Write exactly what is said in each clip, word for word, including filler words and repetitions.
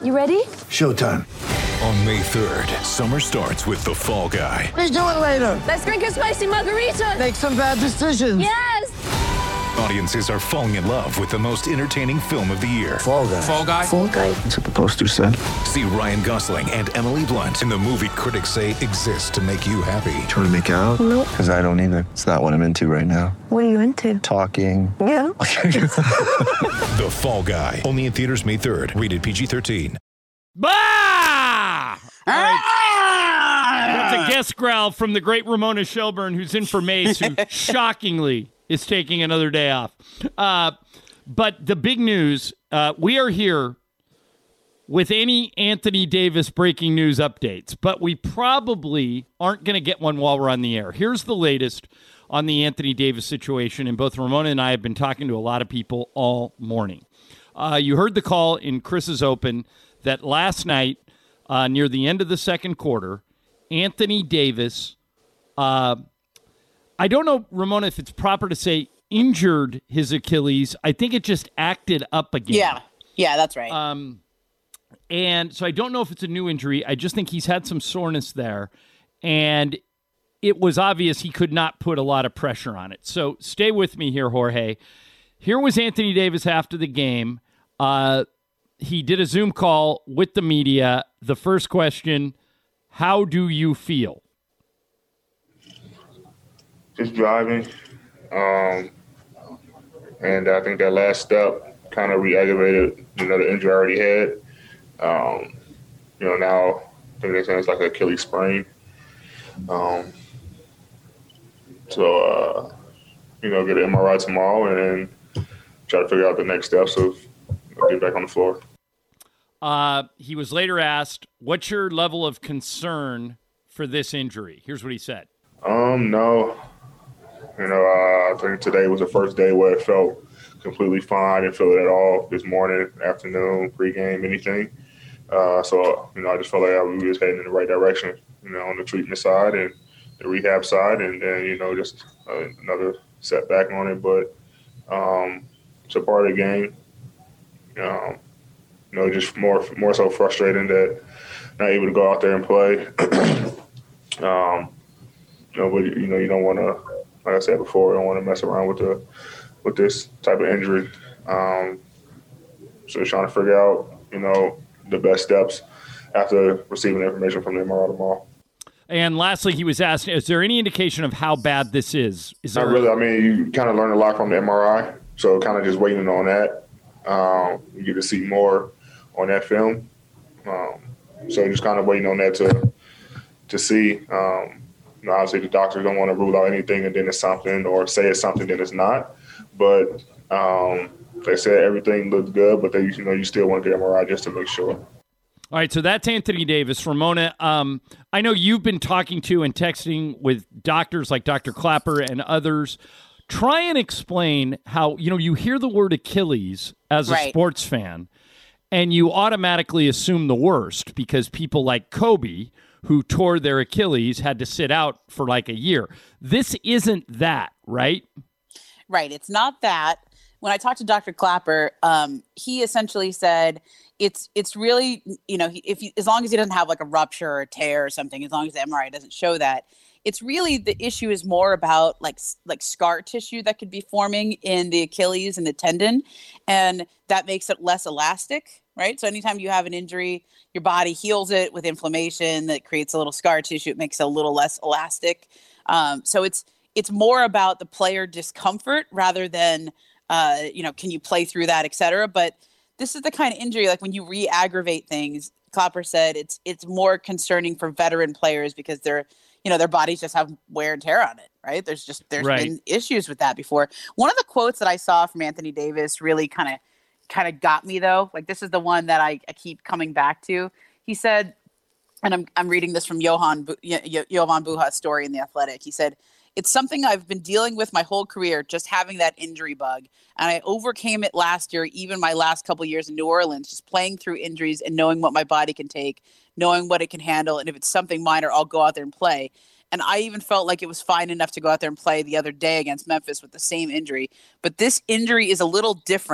You ready? Showtime. On May third, summer starts with The Fall Guy. Let's do it later. Let's drink a spicy margarita. Make some bad decisions. Yes. Audiences are falling in love with the most entertaining film of the year. Fall Guy. Fall Guy? Fall Guy. That's what the poster said. See Ryan Gosling and Emily Blunt in the movie critics say exists to make you happy. Trying to make it out? Nope. Because I don't either. It's not what I'm into right now. What are you into? Talking. Yeah. The Fall Guy. Only in theaters May third. Rated P G thirteen. Bah! All right. That's a guest growl from the great Ramona Shelburne, who's in for Mace, who shockingly is taking another day off. Uh, but the big news, uh, we are here with any Anthony Davis breaking news updates, but we probably aren't going to get one while we're on the air. Here's the latest on the Anthony Davis situation, and both Ramona and I have been talking to a lot of people all morning. Uh, you heard the call in Chris's Open that last night, uh, near the end of the second quarter, Anthony Davis, uh, I don't know, Ramona, if it's proper to say injured his Achilles. I think it just acted up again. Yeah, yeah, that's right. Um, and so I don't know if it's a new injury. I just think he's had some soreness there. And it was obvious he could not put a lot of pressure on it. So stay with me here, Jorge. Here was Anthony Davis after the game. Uh, he did a Zoom call with the media. The first question, how do you feel? Just driving. Um, and I think that last step kind of re-aggravated, you know, the injury I already had. Um, you know, now I think they're saying it's like an Achilles sprain. Um, so, uh, you know, get an M R I tomorrow and then try to figure out the next steps of you know, getting back on the floor. Uh, he was later asked, what's your level of concern for this injury? Here's what he said. Um, no. You know, uh, I think today was the first day where it felt completely fine. I didn't feel it at all this morning, afternoon, pregame, anything. Uh, so, you know, I just felt like I was just heading in the right direction, you know, on the treatment side and the rehab side. And then, you know, just uh, another setback on it. But um, it's a part of the game. Um, you know, just more more so frustrating that not able to go out there and play. um, you know, but, you know, you don't want to, like I said before, I don't want to mess around with the with this type of injury. Um, so just trying to figure out, you know, the best steps after receiving the information from the M R I tomorrow. And lastly, he was asked, is there any indication of how bad this is? Is there Not really. I mean, you kind of learn a lot from the M R I, so kind of just waiting on that. Um, you get to see more on that film. Um, so just kind of waiting on that to to see. Um, you know, obviously, the doctors don't want to rule out anything and then it's something, or say it's something then it's not. But um, they said everything looked good, but they, you know, you still want to get M R I just to make sure. All right, so that's Anthony Davis. Ramona, um, I know you've been talking to and texting with doctors like Doctor Clapper and others. Try and explain how, you know, you hear the word Achilles as a Right. sports fan, and you automatically assume the worst because people like Kobe, who tore their Achilles, had to sit out for like a year. This isn't that, right? Right. It's not that. When I talked to Doctor Clapper, um, he essentially said it's it's really, you know, if you, as long as he doesn't have like a rupture or a tear or something, as long as the M R I doesn't show that, it's really the issue is more about like like scar tissue that could be forming in the Achilles and the tendon, and that makes it less elastic, right? So anytime you have an injury, your body heals it with inflammation that creates a little scar tissue. It makes it a little less elastic. Um, so it's it's more about the player discomfort rather than, uh, you know, can you play through that, et cetera. But this is the kind of injury, like when you re-aggravate things, Clapper said it's it's more concerning for veteran players because they're, you know, their bodies just have wear and tear on it, right? There's just, there's Right. been issues with that before. One of the quotes that I saw from Anthony Davis really kind of, kind of got me though. Like this is the one that I, I keep coming back to. He said, and I'm I'm reading this from Johan, Bu- Yo- Yo- Jovan Buha's story in The Athletic. He said, it's something I've been dealing with my whole career, just having that injury bug. And I overcame it last year, even my last couple of years in New Orleans, just playing through injuries and knowing what my body can take, knowing what it can handle. And if it's something minor, I'll go out there and play. And I even felt like it was fine enough to go out there and play the other day against Memphis with the same injury. But this injury is a little different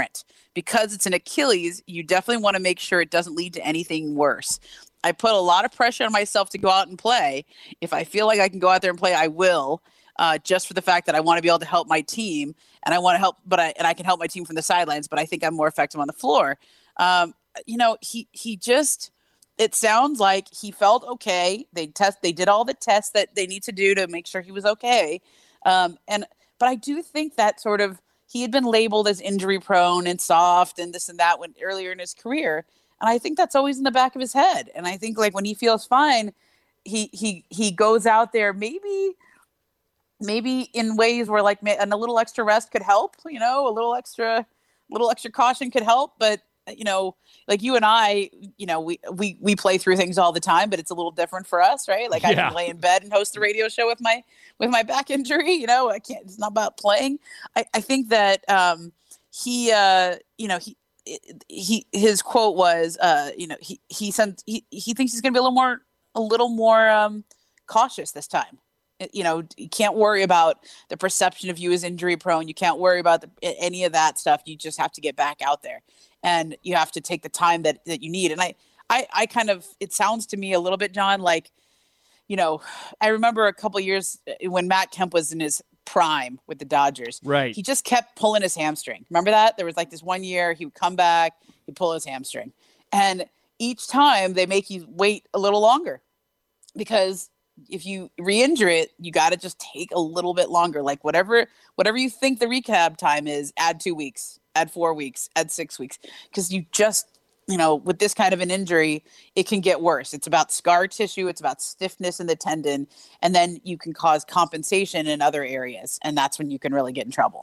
because it's an Achilles, you definitely want to make sure it doesn't lead to anything worse. I put a lot of pressure on myself to go out and play. If I feel like I can go out there and play, I will, uh, just for the fact that I want to be able to help my team, and I want to help, but I and I can help my team from the sidelines. But I think I'm more effective on the floor. Um, you know, he he just. It sounds like he felt okay. They test. They did all the tests that they need to do to make sure he was okay. Um, and but I do think that sort of he had been labeled as injury prone and soft and this and that when earlier in his career. And I think that's always in the back of his head. And I think like when he feels fine, he he he goes out there maybe maybe in ways where like and a little extra rest could help. You know, a little extra little extra caution could help, but. You know, like you and I, you know, we, we, we play through things all the time, but it's a little different for us, right? Like I Yeah. can lay in bed and host a radio show with my, with my back injury, you know, I can't, it's not about playing. I, I think that, um, he, uh, you know, he, he, his quote was, uh, you know, he, he sent, he, he thinks he's going to be a little more, a little more, um, cautious this time. You know, you can't worry about the perception of you as injury prone. You can't worry about the, any of that stuff. You just have to get back out there. And you have to take the time that, that you need. And I, I, I kind of, it sounds to me a little bit, John, like, you know, I remember a couple of years when Matt Kemp was in his prime with the Dodgers. Right. He just kept pulling his hamstring. Remember that? There was like this one year he would come back, he'd pull his hamstring. And each time they make you wait a little longer because if you re-injure it, you got to just take a little bit longer. Like whatever, whatever you think the rehab time is, add two weeks. Add four weeks, add six weeks, because you just, you know, with this kind of an injury, it can get worse. It's about scar tissue. It's about stiffness in the tendon. And then you can cause compensation in other areas. And that's when you can really get in trouble.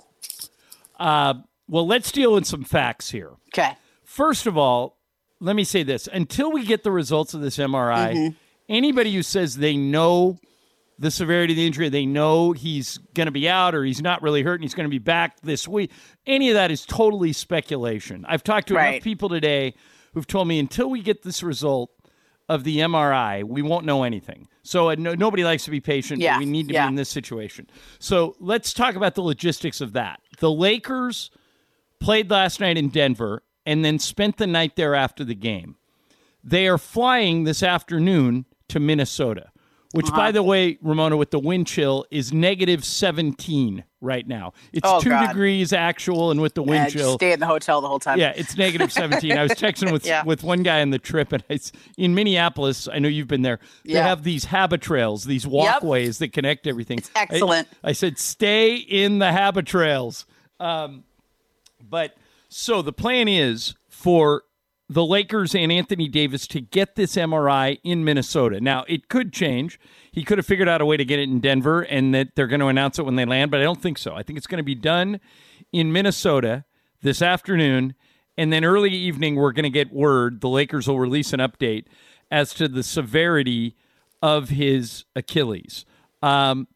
Uh, well, let's deal with some facts here. Okay. First of all, let me say this. Until we get the results of this M R I, mm-hmm. anybody who says they know the severity of the injury, they know he's going to be out or he's not really hurt and he's going to be back this week, any of that is totally speculation. I've talked to right. enough people today who've told me until we get this result of the M R I, we won't know anything. So uh, no, nobody likes to be patient, yeah. but we need to yeah. be in this situation. So let's talk about the logistics of that. The Lakers played last night in Denver and then spent the night there after the game. They are flying this afternoon to Minnesota. Which, uh-huh. by the way, Ramona, with the wind chill, is negative seventeen right now. It's oh, two God. degrees actual, and with the wind yeah, chill. Stay in the hotel the whole time. Yeah, it's negative seventeen. I was texting with yeah. with one guy on the trip, and it's in Minneapolis. I know you've been there. They yeah. have these Habitrails, these walkways yep. that connect everything. It's excellent. I, I said, stay in the Habitrails. Um, but so the plan is for the Lakers and Anthony Davis to get this M R I in Minnesota. Now, it could change. He could have figured out a way to get it in Denver and that they're going to announce it when they land, but I don't think so. I think it's going to be done in Minnesota this afternoon, and then early evening we're going to get word. The Lakers will release an update as to the severity of his Achilles. Um,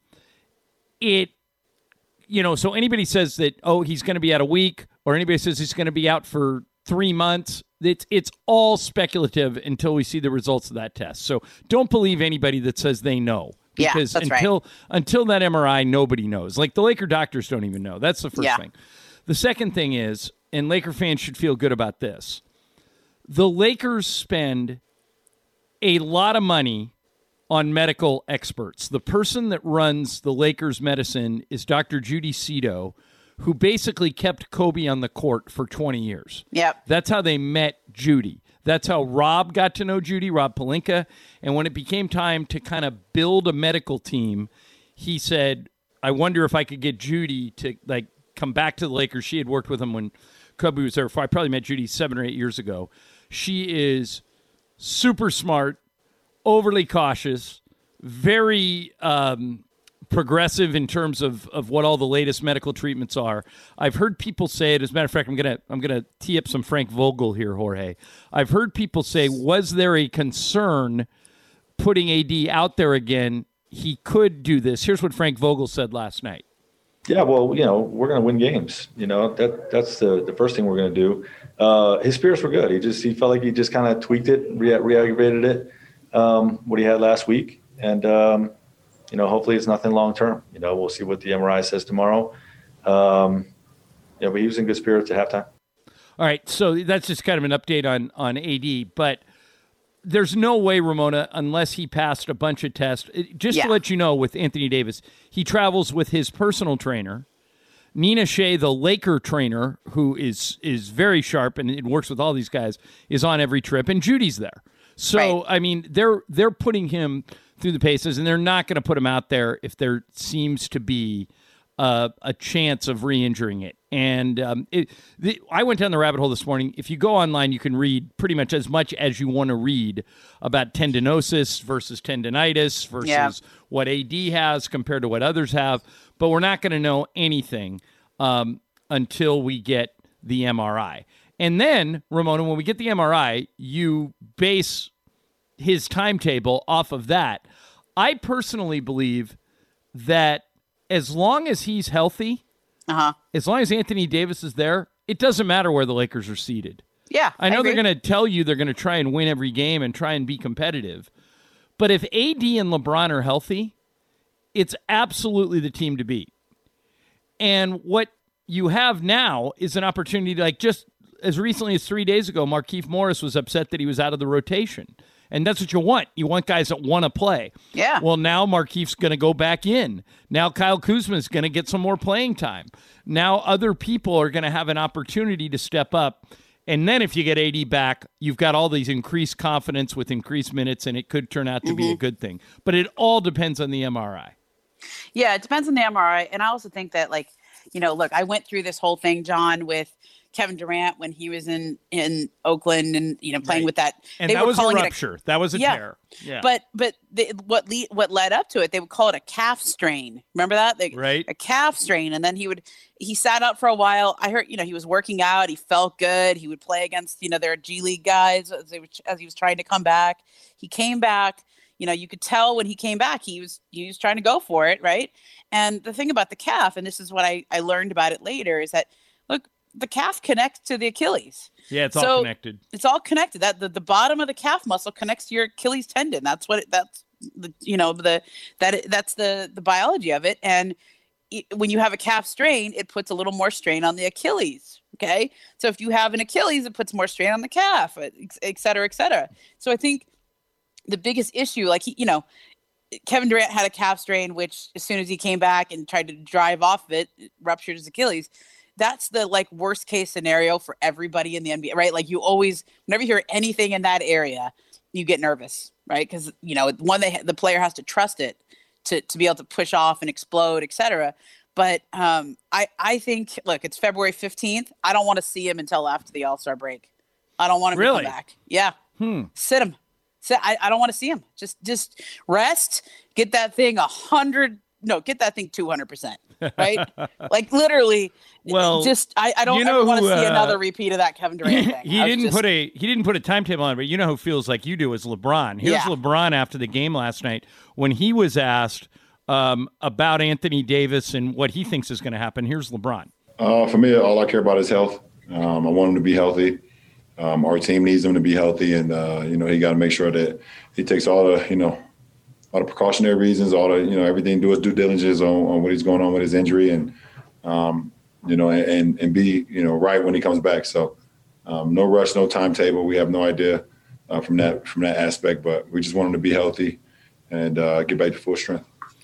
it, you know, so anybody says that, oh, he's going to be out a week, or anybody says he's going to be out for three months, It's it's all speculative until we see the results of that test. So don't believe anybody that says they know. Because yeah, that's until right. until that M R I, nobody knows. Like the Laker doctors don't even know. That's the first yeah. thing. The second thing is, and Laker fans should feel good about this, the Lakers spend a lot of money on medical experts. The person that runs the Lakers medicine is Doctor Judy Cito, who basically kept Kobe on the court for twenty years. Yep. That's how they met Judy. That's how Rob got to know Judy, Rob Pelinka. And when it became time to kind of build a medical team, he said, I wonder if I could get Judy to like come back to the Lakers. She had worked with him when Kobe was there. I probably met Judy seven or eight years ago. She is super smart, overly cautious, very... Um, progressive in terms of, of what all the latest medical treatments are. I've heard people say it. As a matter of fact, I'm gonna I'm gonna tee up some Frank Vogel here, Jorge. I've heard people say, was there a concern putting A D out there again? He could do this. Here's what Frank Vogel said last night. Yeah, well, you know, we're going to win games. You know, that that's the, the first thing we're going to do. Uh, his spirits were good. He just he felt like he just kind of tweaked it, re- re-aggravated it, um, what he had last week, and. Um, You know, hopefully it's nothing long term. You know, we'll see what the M R I says tomorrow. Um, yeah, but he was in good spirits at halftime. All right, so that's just kind of an update on, on A D, but there's no way, Ramona, unless he passed a bunch of tests. Just Yeah. to let you know, with Anthony Davis, he travels with his personal trainer, Nina Shea, the Laker trainer, who is is very sharp and it works with all these guys, is on every trip, and Judy's there. So, Right. I mean, they're they're putting him through the paces, and they're not going to put him out there if there seems to be uh, a chance of re-injuring it. And um, it, the, I went down the rabbit hole this morning. If you go online, you can read pretty much as much as you want to read about tendinosis versus tendinitis versus Yeah. what A D has compared to what others have. But we're not going to know anything um, until we get the M R I. And then, Ramona, when we get the M R I, you base his timetable off of that. I personally believe that as long as he's healthy, Uh-huh. as long as Anthony Davis is there, it doesn't matter where the Lakers are seated. Yeah. I know they're agree. going to tell you they're going to try and win every game and try and be competitive. But if A D and LeBron are healthy, it's absolutely the team to beat. And what you have now is an opportunity to, like, just as recently as three days ago, Markieff Morris was upset that he was out of the rotation. And that's what you want. You want guys that want to play. Yeah. Well, now Markieff's going to go back in. Now Kyle Kuzma's going to get some more playing time. Now other people are going to have an opportunity to step up. And then if you get A D back, you've got all these increased confidence with increased minutes, and it could turn out to Mm-hmm. be a good thing. But it all depends on the M R I. Yeah, it depends on the M R I. And I also think that, like, you know, look, I went through this whole thing, John, with Kevin Durant when he was in, in Oakland and, you know, playing Right. with that. And they that were was a calling it rupture. that was a yeah. tear. Yeah. But but the, what le- what led up to it, they would call it a calf strain. Remember that? They, Right. A calf strain. And then he would he sat out for a while. I heard, you know, he was working out. He felt good. He would play against, you know, their G League guys as, they were, as he was trying to come back. He came back. You know, you could tell when he came back, he was he was trying to go for it, right? And the thing about the calf, and this is what I, I learned about it later, is that, look, the calf connects to the Achilles. yeah, it's all So, connected. It's all connected. That the, the bottom of the calf muscle connects to your Achilles tendon. That's what it, that's the you know the that that's the the biology of it. And it, when you have a calf strain, it puts a little more strain on the Achilles. Okay, so if you have an Achilles, it puts more strain on the calf, et, et cetera, et cetera. So I think the biggest issue, like he, you know, Kevin Durant had a calf strain, which as soon as he came back and tried to drive off of it, it ruptured his Achilles. That's the like worst case scenario for everybody in the N B A, right? Like you always, whenever you hear anything in that area, you get nervous, right? Because, you know, one, they, the player has to trust it to, to be able to push off and explode, et cetera. But um, I, I think, look, it's February fifteenth. I don't want to see him until after the All-Star break. I don't want him Really? to come back. Yeah. Hmm. Sit him. Sit, I, I don't want to see him. Just just rest. Get that thing a hundred. No, get that thing two hundred percent. Right? Like literally. Well, just I, I don't you know ever want to who, see uh, another repeat of that Kevin Durant thing. he I was didn't just- put a he didn't put a timetable on it, but you know who feels like you do is LeBron. Here's Yeah. LeBron after the game last night when he was asked um, about Anthony Davis and what he thinks is going to happen. Here's LeBron. Uh, for me, all I care about is health. Um, I want him to be healthy. Um, our team needs him to be healthy, and uh, you know he got to make sure that he takes all the you know all the precautionary reasons, all the you know everything, do his due diligence on, on what he's going on with his injury, and um, you know and and be you know right when he comes back. So um, no rush, no timetable. We have no idea uh, from that from that aspect, but we just want him to be healthy and uh, get back to full strength.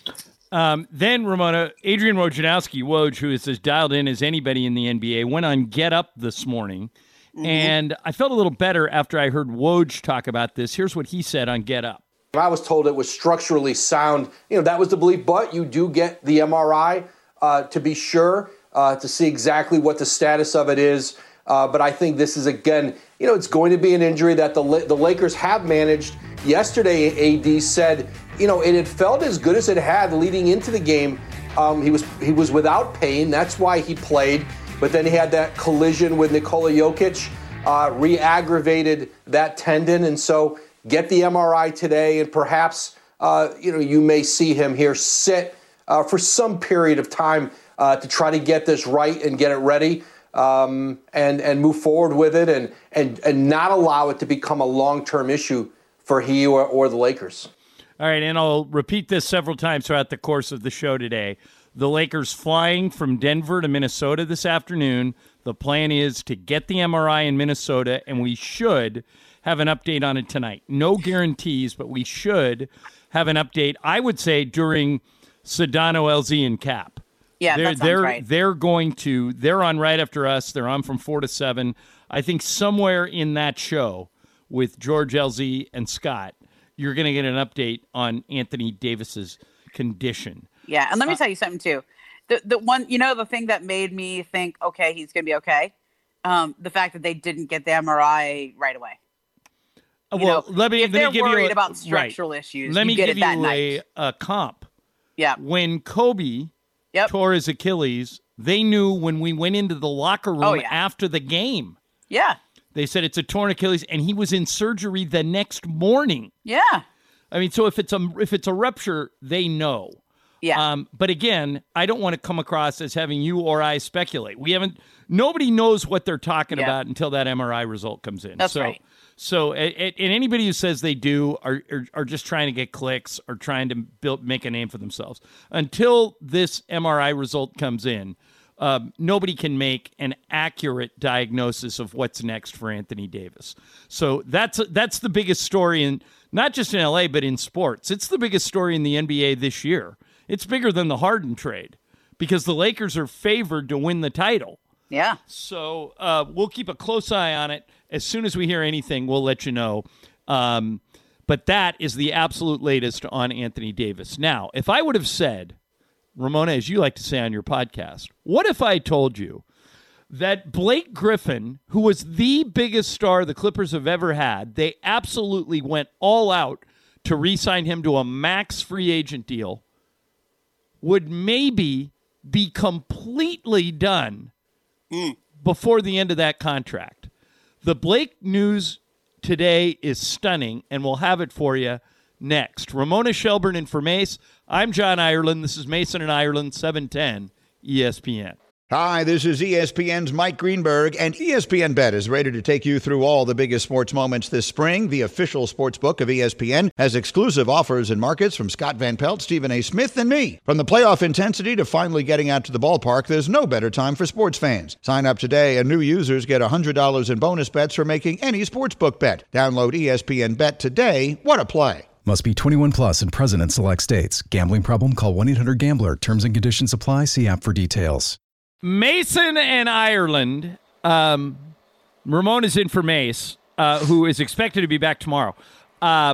Um, then, Ramona, Adrian Wojnarowski, Woj, who is as dialed in as anybody in the N B A, went on Get Up this morning. Mm-hmm. And I felt a little better after I heard Woj talk about this. Here's what he said on Get Up. I was told it was structurally sound. You know, that was the belief, but you do get the M R I uh, to be sure, uh, to see exactly what the status of it is. Uh, but I think this is, again, you know, it's going to be an injury that the the Lakers have managed. Yesterday, A D said, you know, it had felt as good as it had leading into the game. Um, he was he was without pain. That's why he played. But then he had that collision with Nikola Jokic, uh, re-aggravated that tendon. And so get the M R I today, and perhaps, uh, you know, you may see him here sit uh, for some period of time uh, to try to get this right and get it ready. Um, and and move forward with it, and and and not allow it to become a long-term issue for he or, or the Lakers. All right, and I'll repeat this several times throughout the course of the show today. The Lakers flying from Denver to Minnesota this afternoon. The plan is to get the M R I in Minnesota, and we should have an update on it tonight. No guarantees, but we should have an update, I would say, during Sedano, L Z, and Cap. Yeah, they're, that sounds they're, right. They're going to, they're on right after us. They're on from four to seven. I think somewhere in that show with George, L Z, and Scott, you're going to get an update on Anthony Davis's condition. Yeah, and let me Uh, tell you something, too. The the one, you know, the thing that made me think, okay, he's going to be okay, um, the fact that they didn't get the M R I right away. You well, know, let me, if let they're me give worried you a, about structural right. issues, Let you me get give it that you night. a, a comp. Yeah. When Kobe Yep. tore his Achilles, they knew when we went into the locker room Oh, yeah. after the game. Yeah. They said it's a torn Achilles, and he was in surgery the next morning. Yeah. I mean, so if it's a if it's a rupture, they know. Yeah. Um, but again, I don't want to come across as having you or I speculate. We haven't. Nobody knows what they're talking Yeah. about until that M R I result comes in. That's so, right. So, a- a- and anybody who says they do are, are are just trying to get clicks or trying to build make a name for themselves. Until this M R I result comes in, um, nobody can make an accurate diagnosis of what's next for Anthony Davis. So that's that's the biggest story in not just in L A but in sports. It's the biggest story in the N B A this year. It's bigger than the Harden trade because the Lakers are favored to win the title. Yeah. So uh, we'll keep a close eye on it. As soon as we hear anything, we'll let you know. Um, but that is the absolute latest on Anthony Davis. Now, if I would have said, Ramona, as you like to say on your podcast, what if I told you that Blake Griffin, who was the biggest star the Clippers have ever had, they absolutely went all out to re-sign him to a max free agent deal, would maybe be completely done before the end of that contract. The Blake news today is stunning, and we'll have it for you next. Ramona Shelburne in for Mace. I'm John Ireland. This is Mason and Ireland, seven ten E S P N. Hi, this is E S P N's Mike Greenberg, and E S P N Bet is ready to take you through all the biggest sports moments this spring. The official sports book of E S P N has exclusive offers and markets from Scott Van Pelt, Stephen A. Smith, and me. From the playoff intensity to finally getting out to the ballpark, there's no better time for sports fans. Sign up today, and new users get one hundred dollars in bonus bets for making any sportsbook bet. Download E S P N Bet today. What a play. Must be twenty-one plus and present in select states. Gambling problem? Call one eight hundred gambler. Terms and conditions apply. See app for details. Mason and Ireland. Um, Ramona's in for Mace, uh, who is expected to be back tomorrow. Uh,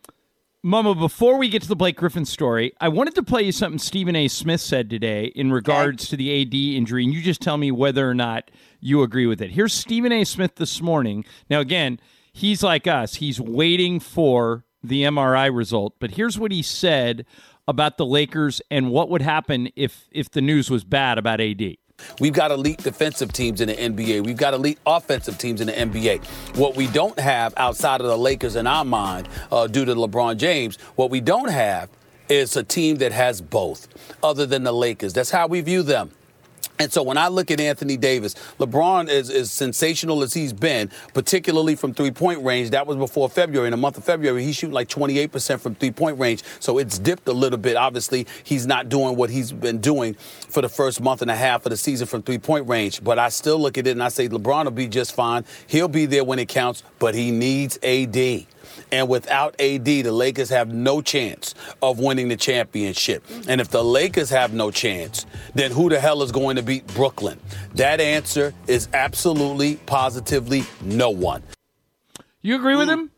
Mama, before we get to the Blake Griffin story, I wanted to play you something Stephen A. Smith said today in regards to the A D injury, and you just tell me whether or not you agree with it. Here's Stephen A. Smith this morning. Now, again, he's like us. He's waiting for the M R I result, but here's what he said about the Lakers and what would happen if if the news was bad about A D. We've got elite defensive teams in the N B A. We've got elite offensive teams in the N B A. What we don't have outside of the Lakers in our mind, uh, due to LeBron James, what we don't have is a team that has both, other than the Lakers. That's how we view them. And so when I look at Anthony Davis, LeBron is as sensational as he's been, particularly from three-point range. That was before February. In the month of February, he's shooting like twenty-eight percent from three-point range. So it's dipped a little bit. Obviously, he's not doing what he's been doing for the first month and a half of the season from three-point range. But I still look at it and I say LeBron will be just fine. He'll be there when it counts, but he needs A D. And without A D, the Lakers have no chance of winning the championship. And if the Lakers have no chance, then who the hell is going to beat Brooklyn? That answer is absolutely, positively no one. You agree with him?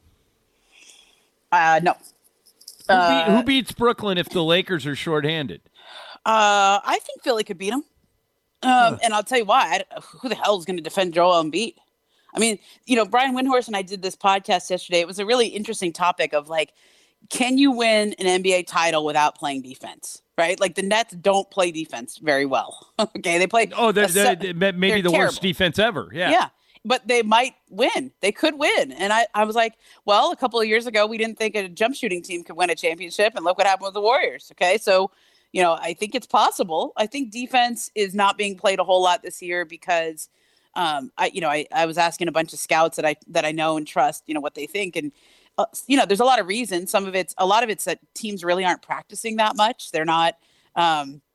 Uh, no. Who, Uh, beat, who beats Brooklyn if the Lakers are shorthanded? Uh, I think Philly could beat them. Um, and I'll tell you why. I, who the hell is going to defend Joel Embiid? I mean, you know, Brian Windhorst and I did this podcast yesterday. It was a really interesting topic of like, can you win an N B A title without playing defense? Right? Like the Nets don't play defense very well. Okay, they play. Oh, they're, a se- they're, they're maybe they're the terrible. worst defense ever. Yeah. Yeah. But they might win. They could win. And I, I was like, well, a couple of years ago, we didn't think a jump shooting team could win a championship. And look what happened with the Warriors. Okay. So, you know, I think it's possible. I think defense is not being played a whole lot this year because, um, I, you know, I, I was asking a bunch of scouts that I, that I know and trust, you know, what they think. And, uh, you know, there's a lot of reasons. Some of it's, a lot of it's that teams really aren't practicing that much. They're not, um,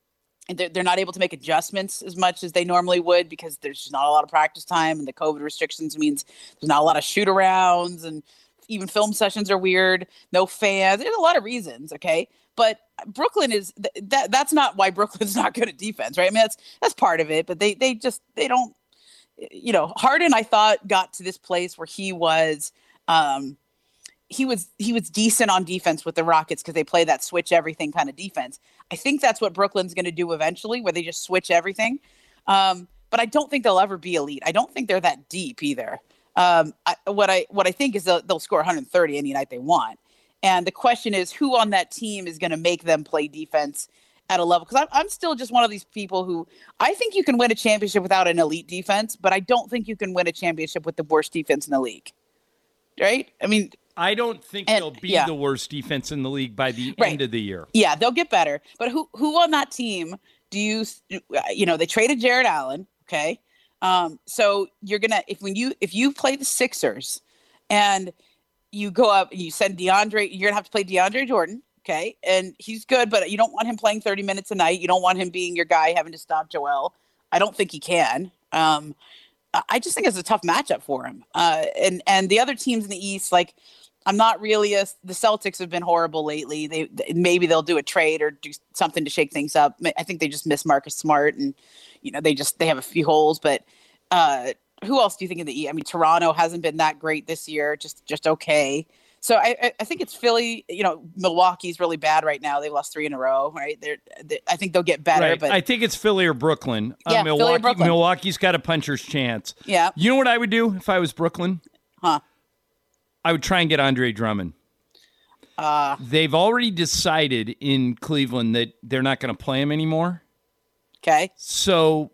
and they're, they're not able to make adjustments as much as they normally would because there's just not a lot of practice time, and the COVID restrictions means there's not a lot of shoot arounds, and even film sessions are weird. No fans. There's a lot of reasons. Okay. But Brooklyn is th- that that's not why Brooklyn's not good at defense, right? I mean, that's, that's part of it, but they, they just, they don't, you know, Harden, I thought, got to this place where he was, um, he was, he was decent on defense with the Rockets because they play that switch everything kind of defense. I think that's what Brooklyn's going to do eventually, where they just switch everything. Um, but I don't think they'll ever be elite. I don't think they're that deep either. Um, I, what I, what I think is they'll, they'll score one hundred thirty any night they want. And the question is, who on that team is going to make them play defense at a level? Because I'm, I'm still just one of these people who I think you can win a championship without an elite defense, but I don't think you can win a championship with the worst defense in the league. Right? I mean, I don't think and, they'll be yeah. the worst defense in the league by the right. end of the year. Yeah, they'll get better. But who who on that team do you, you know, they traded Jared Allen. Okay. Um, so you're going to, if when you, if you play the Sixers and you go up and you send DeAndre, you're going to have to play DeAndre Jordan. Okay. And he's good, but you don't want him playing thirty minutes a night. You don't want him being your guy, having to stop Joel. I don't think he can. Um, I just think it's a tough matchup for him. Uh, and, and the other teams in the East, like, I'm not really a, the Celtics have been horrible lately. They, maybe they'll do a trade or do something to shake things up. I think they just miss Marcus Smart, and, you know, they just, they have a few holes, but, uh, who else do you think in the East? I mean, Toronto hasn't been that great this year, just, just okay. So I, I think it's Philly. You know, Milwaukee's really bad right now. They lost three in a row, right? They're, they, I think they'll get better. Right. But I think it's Philly or Brooklyn. Yeah, uh, Milwaukee, Philly or Brooklyn. Milwaukee's got a puncher's chance. Yeah. You know what I would do if I was Brooklyn? Huh? I would try and get Andre Drummond. Uh, They've already decided in Cleveland that they're not going to play him anymore. Okay. So,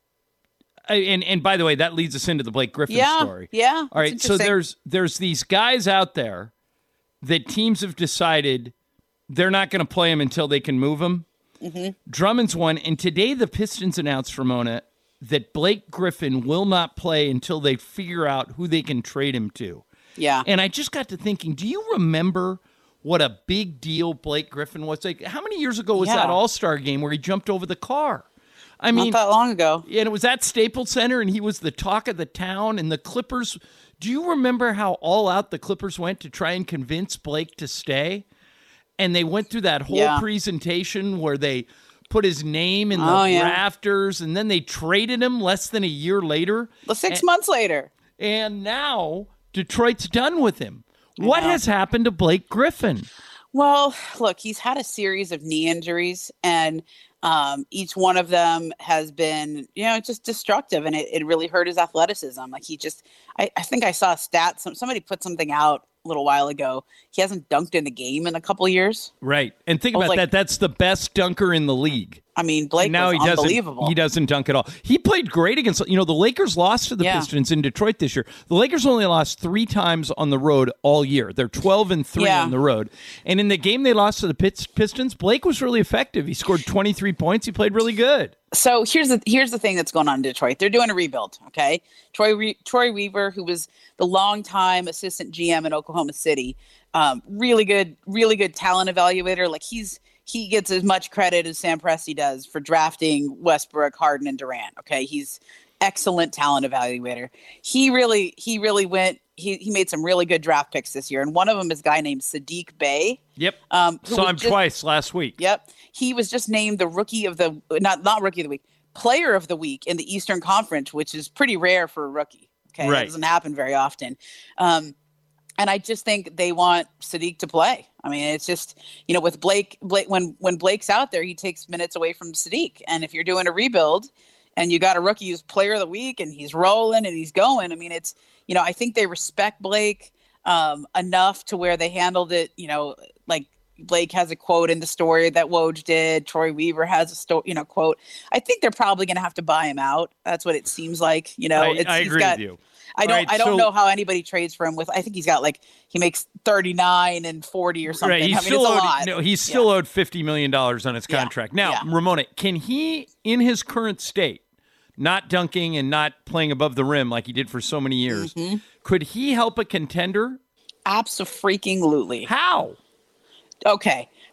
and and by the way, that leads us into the Blake Griffin yeah, story. Yeah. All right. So there's there's these guys out there that teams have decided they're not going to play him until they can move him. Mm-hmm. Drummond's one. And today the Pistons announced, Ramona, that Blake Griffin will not play until they figure out who they can trade him to. Yeah. And I just got to thinking, do you remember what a big deal Blake Griffin was? Like, how many years ago was Yeah. that All-Star game where he jumped over the car? I mean, not that long ago. And it was at Staples Center, and he was the talk of the town. And the Clippers, do you remember how all out the Clippers went to try and convince Blake to stay? And they went through that whole Yeah. presentation where they put his name in the Oh, yeah. rafters, and then they traded him less than a year later. Well, six And- months later. And now Detroit's done with him. What know. has happened to Blake Griffin? Well, look, he's had a series of knee injuries, and um, each one of them has been, you know, just destructive, and it, it really hurt his athleticism. Like he just, I, I think I saw a stat, some, somebody put something out a little while ago. He hasn't dunked in a game in a couple of years. Right. And think I was about like- that. That's the best dunker in the league. I mean, Blake And now was he doesn't, unbelievable. he doesn't dunk at all. He played great against, you know, the Lakers lost to the Yeah. Pistons in Detroit this year. The Lakers only lost three times on the road all year. They're twelve and three Yeah. on the road. And in the game they lost to the Pits- Pistons, Blake was really effective. He scored twenty-three points. He played really good. So here's the here's the thing that's going on in Detroit. They're doing a rebuild. Okay, Troy Re- Troy Weaver, who was the longtime assistant G M in Oklahoma City, um, really good, really good talent evaluator. Like he's he gets as much credit as Sam Presti does for drafting Westbrook, Harden, and Durant. Okay, he's excellent talent evaluator. He really he really went. He he made some really good draft picks this year, and one of them is a guy named Sadiq Bey. Yep. Um, who Saw was him just- twice last week. Yep. He was just named the rookie of the not not rookie of the week, player of the week in the Eastern Conference, which is pretty rare for a rookie. Okay. Right. It doesn't happen very often. Um, and I just think they want Sadiq to play. I mean, it's just, you know, with Blake, Blake when when Blake's out there, he takes minutes away from Sadiq. And if you're doing a rebuild and you got a rookie who's player of the week and he's rolling and he's going, I mean, it's, you know, I think they respect Blake um, enough to where they handled it, you know, like Blake has a quote in the story that Woj did. Troy Weaver has a sto- you know, quote. I think they're probably going to have to buy him out. That's what it seems like. You know, I, it's, I he's agree got, with you. I don't. Right, I don't so- know how anybody trades for him. With I think he's got like he makes thirty-nine and forty or something. Right, he's I mean, still it's a owed, lot. no, he's still owed fifty million dollars on his Yeah, contract. Now, yeah. Ramona, can he, in his current state, not dunking and not playing above the rim like he did for so many years, Mhm. could he help a contender? Abso-freaking-lutely. How? Okay.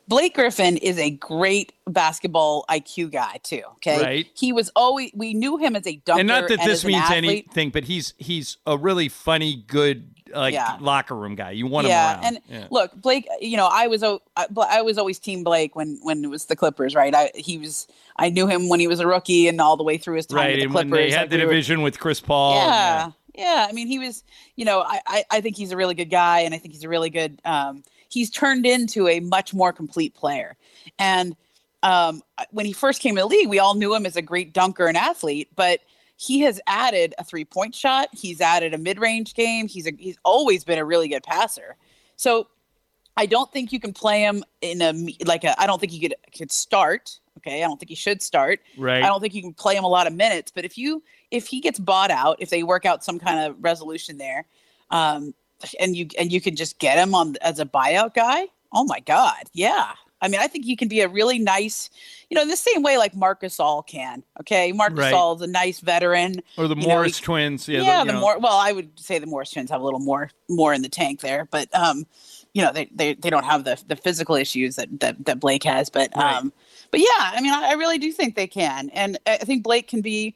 Blake Griffin is a great basketball I Q guy too. Okay, Right. He was always we knew him as a dunker, And not that and this as an means athlete. anything, but he's he's a really funny, good like Yeah. locker room guy. You want yeah, him around. and Yeah. look, Blake. You know, I was o- I, I was always Team Blake when when it was the Clippers, right? I he was I knew him when he was a rookie and all the way through his time Right, with the and Clippers. when they had like, the we were- division with Chris Paul. Yeah, yeah. I mean, he was. You know, I, I I think he's a really good guy, and I think he's a really good. Um, he's turned into a much more complete player, and um, when he first came in the league, we all knew him as a great dunker and athlete, but he has added a three-point shot. He's added a mid-range game. He's a, he's always been a really good passer. So I don't think you can play him in a like a. I don't think he could could start. Okay, I don't think he should start. Right. I don't think you can play him a lot of minutes. But if you if he gets bought out, if they work out some kind of resolution there, um, and you and you can just get him on as a buyout guy. Oh my God, yeah. I mean, I think he can be a really nice, you know, in the same way like Marc Gasol can. Okay, Marc Right. Gasol is a nice veteran. Or the You know, Morris he- twins. Yeah, Yeah, you the know. more. Well, I would say the Morris twins have a little more more in the tank there, but um, you know, they they, they don't have the the physical issues that that, that Blake has. But Right. um, but yeah, I mean, I, I really do think they can, and I think Blake can be.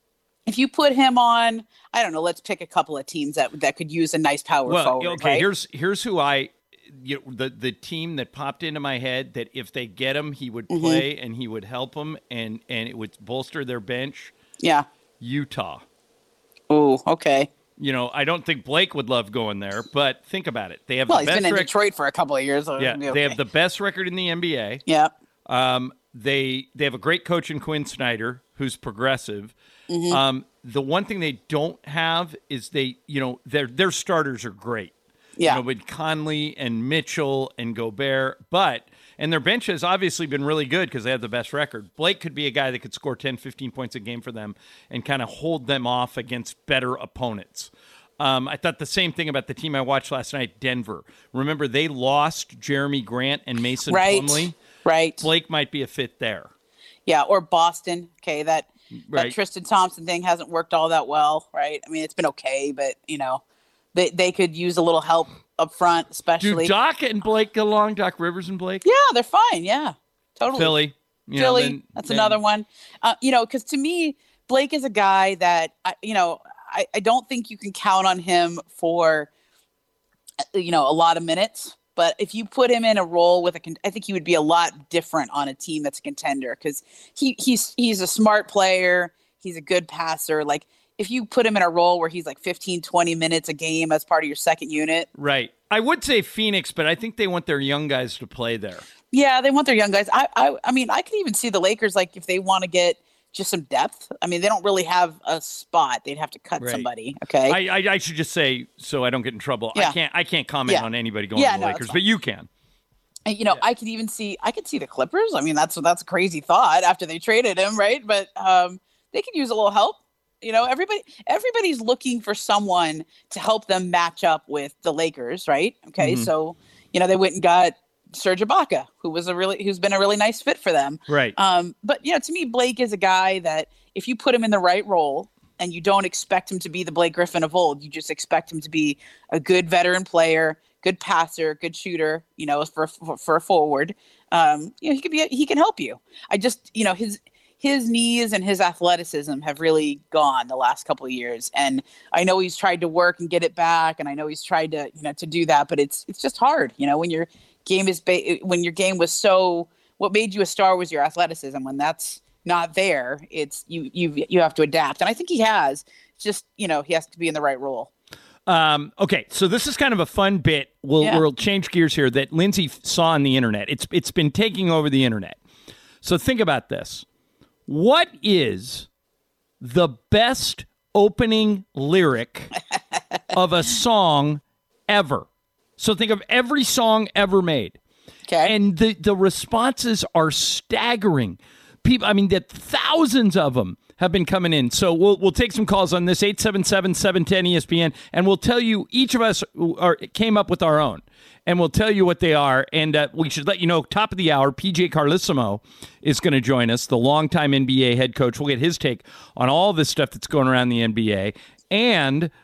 If you put him on, I don't know. Let's pick a couple of teams that that could use a nice power Well, forward. okay, right? here's here's who I you know, the the team that popped into my head that if they get him, he would Mhm. play and he would help them and and it would bolster their bench. Yeah. Utah. Oh, okay. You know, I don't think Blake would love going there, but think about it. They have Well, the he's best been in rec- Detroit for a couple of years. So Yeah, it'll be they okay. have the best record in the N B A. Yeah. Um, they they have a great coach in Quinn Snyder, who's progressive. Mhm. Um, the one thing they don't have is they, you know, their their starters are great. Yeah. You know, with Conley and Mitchell and Gobert, but and their bench has obviously been really good because they have the best record. Blake could be a guy that could score ten, fifteen points a game for them and kind of hold them off against better opponents. Um, I thought the same thing about the team I watched last night, Denver. Remember, they lost Jeremy Grant and Mason Right. Plumlee. Right. Blake might be a fit there. Yeah, or Boston. Okay, that Right. that Tristan Thompson thing hasn't worked all that well, right? I mean, it's been okay, but you know, they they could use a little help up front, Do especially. Doc and Blake get along? Doc Rivers and Blake? Yeah, they're fine. Yeah, totally. Philly. You know, Philly. then- that's then- another one. Uh, you know, because to me, Blake is a guy that I, you know, I, I don't think you can count on him for, uh, you know, a lot of minutes. But if you put him in a role with a, con- I think he would be a lot different on a team that's a contender because he he's he's a smart player. He's a good passer. Like if you put him in a role where he's like fifteen, twenty minutes a game as part of your second unit. Right. I would say Phoenix, but I think they want their young guys to play there. Yeah, they want their young guys. I, I, I mean, I could even see the Lakers like if they want to get just some depth. I mean, they don't really have a spot; they'd have to cut Right. somebody. Okay. I, I I should just say so I don't get in trouble. I Yeah. can't I can't comment Yeah. on anybody going Yeah, to the no, it's Lakers, fine. but you can. And, you know, I could even see I could see the Clippers. I mean, that's that's a crazy thought after they traded him, right? But um, they could use a little help. You know, everybody everybody's looking for someone to help them match up with the Lakers, right? Okay, Mhm. so you know they went and got Serge Ibaka, who was a really who's been a really nice fit for them. Right. Um, but you know, to me, Blake is a guy that if you put him in the right role and you don't expect him to be the Blake Griffin of old, you just expect him to be a good veteran player, good passer, good shooter, you know, for for, for a forward. Um, you know, he could be he can help you. I just, you know, his his knees and his athleticism have really gone the last couple of years. And I know he's tried to work and get it back, and I know he's tried to, you know, to do that, but it's it's just hard, you know, when your game is ba- when your game was so what made you a star was your athleticism. When that's not there, it's you you you have to adapt. And I think he has. It's just, you know, he has to be in the right role. Um, okay, so this is kind of a fun bit. We'll Yeah. we'll change gears here that Lindsay saw on the internet. It's it's been taking over the internet. So think about this. What is the best opening lyric of a song ever? So think of every song ever made. Okay. And the, the responses are staggering. People, I mean, that thousands of them have been coming in. So we'll we'll take some calls on this, eight seven seven, seven one zero, E S P N, and we'll tell you, each of us are, came up with our own, and we'll tell you what they are. And uh, we should let you know, top of the hour, P J Carlesimo is going to join us, the longtime N B A head coach. We'll get his take on all this stuff that's going around the N B A. And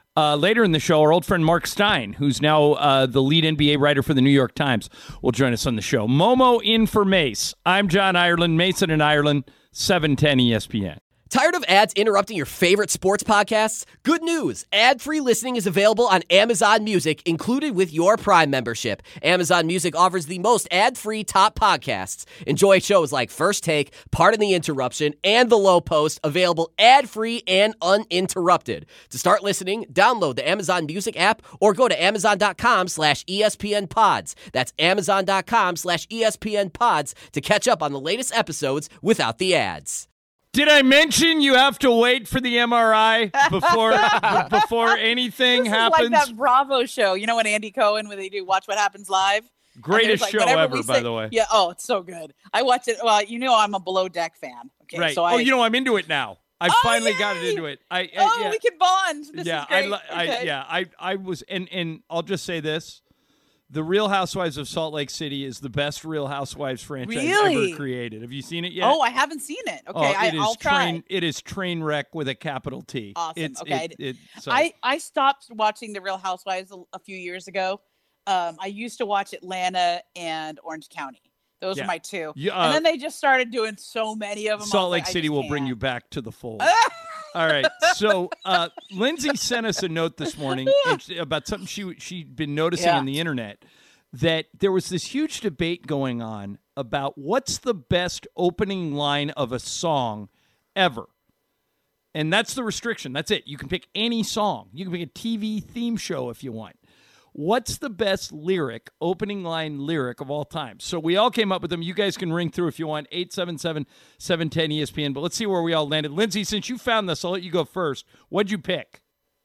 Uh, later in the show, our old friend Mark Stein, who's now uh, the lead N B A writer for the New York Times, will join us on the show. Momo in for Mace. I'm John Ireland, Mason in Ireland, seven ten E S P N. Tired of ads interrupting your favorite sports podcasts? Good news. Ad-free listening is available on Amazon Music, included with your Prime membership. Amazon Music offers the most ad-free top podcasts. Enjoy shows like First Take, Pardon the Interruption, and The Low Post, available ad-free and uninterrupted. To start listening, download the Amazon Music app or go to amazon.com slash ESPN pods. That's amazon.com slash ESPN pods to catch up on the latest episodes without the ads. Did I mention you have to wait for the M R I before before anything this happens? Is like that Bravo show, you know, when Andy Cohen, when they do Watch What Happens Live. Greatest like, show ever, by say, the way. Yeah. Oh, it's so good. I watch it. Well, you know, I'm a Below Deck fan. Okay. Right. So I, oh, you know, I'm into it now. I oh, finally yay! got it into it. I, I oh, yeah. we can bond. This yeah, is great. I, li- I, okay. yeah, I, I was, and and I'll just say this: The Real Housewives of Salt Lake City is the best Real Housewives franchise really? ever created. Have you seen it yet? Oh, I haven't seen it. Okay, oh, it I, is I'll train, try. It is train wreck with a capital T. Awesome. It's, okay. It, it, so. I, I stopped watching The Real Housewives a, a few years ago. Um, I used to watch Atlanta and Orange County. Those Yeah. are my two. Yeah, uh, and then they just started doing so many of them. Salt Lake like, City will can't. bring you back to the fold. All right. So uh, Lindsay sent us a note this morning about something she she'd been noticing Yeah. on the internet, that there was this huge debate going on about what's the best opening line of a song ever. And that's the restriction. That's it. You can pick any song. You can pick a T V theme show if you want. What's the best lyric, opening line lyric of all time? So we all came up with them. You guys can ring through if you want, eight seven seven, seven one zero, E S P N. But let's see where we all landed. Lindsay, since you found this, I'll let you go first. What'd you pick?